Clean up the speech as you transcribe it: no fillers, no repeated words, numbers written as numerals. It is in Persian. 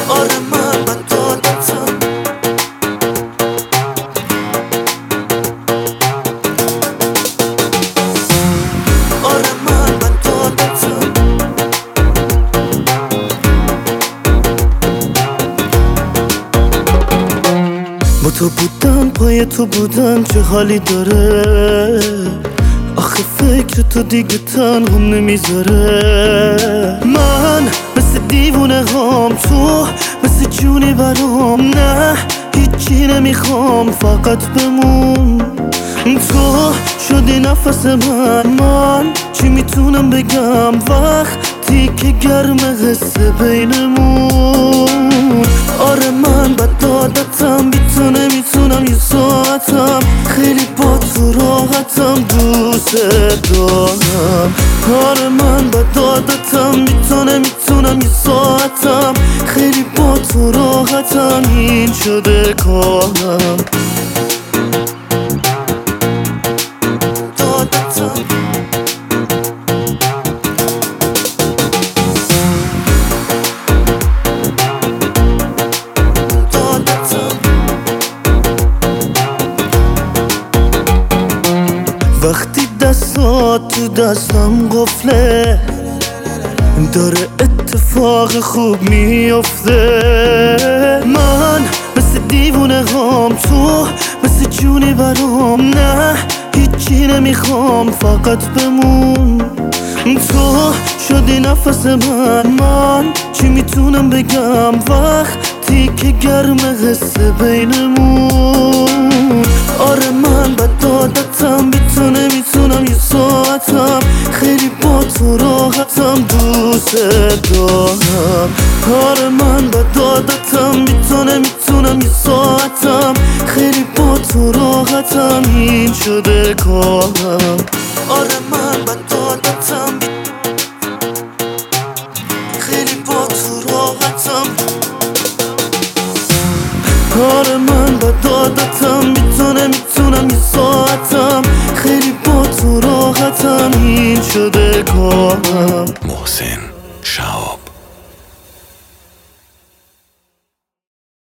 آره من بد عادتم. آره من بد عادتم. با تو بودم، پای تو بودم، چه حالی داره. آخه فکر تو دیگه تنهم نمیذاره. من مثل دیوونه هام، تو مثل جونی برام. نه هیچی نمیخوام، فقط بمون. تو شدی نفس من چی میتونم بگم وقتی که گرمه حسه بینمون. آره من بد عادتم، بی تو نمیتونم یه ساعتم. خیلی با تو راحتم، دوست دارم. آره من بد عادتم، بی تو نمیتونم یه ساعتم. خیلی با تو راحتم، این شده کارم. وقتی دستات تو دستم قفله، داره اتفاق خوب میفته. من مثل دیوونه هام، تو مثل جونی برام. نه هیچی نمیخوام، فقط بمون. تو شدی نفس من چی میتونم بگم وقتی که گرمه حسه بینمون. آره من بد عادتم، بی تو نمیتونم یه ساعتم. خیلی با تو راحتم، دوست دارم. آره من بد عادتم، بی تو نمیتونم یه ساعتم. خیلی با تو راحتم، این شده کارم. آره من بد عادتم، خیلی با تو راحتم. آره من بد عادتم، بی تو نمیتونم یه ساعتم. خیلی با تو راحتم، این شده کارم. محسن شهاب